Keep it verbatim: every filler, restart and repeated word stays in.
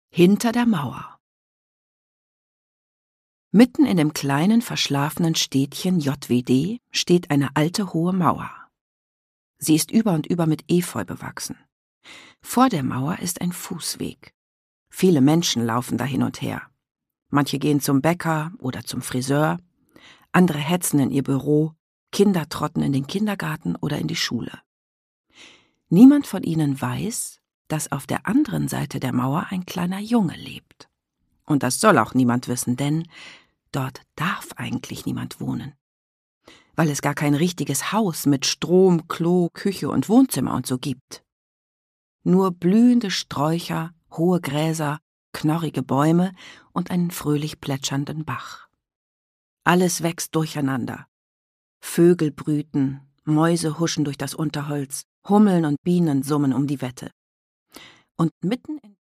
Hinter der Mauer. Mitten in dem kleinen, verschlafenen Städtchen J W D steht eine alte, hohe Mauer. Sie ist über und über mit Efeu bewachsen. Vor der Mauer ist ein Fußweg. Viele Menschen laufen da hin und her. Manche gehen zum Bäcker oder zum Friseur, andere hetzen in ihr Büro, Kinder trotten in den Kindergarten oder in die Schule. Niemand von ihnen weiß, dass auf der anderen Seite der Mauer ein kleiner Junge lebt. Und das soll auch niemand wissen, denn dort darf eigentlich niemand wohnen. Weil es gar kein richtiges Haus mit Strom, Klo, Küche und Wohnzimmer und so gibt. Nur blühende Sträucher, hohe Gräser, knorrige Bäume und einen fröhlich plätschernden Bach. Alles wächst durcheinander. Vögel brüten, Mäuse huschen durch das Unterholz, Hummeln und Bienen summen um die Wette. Und mitten in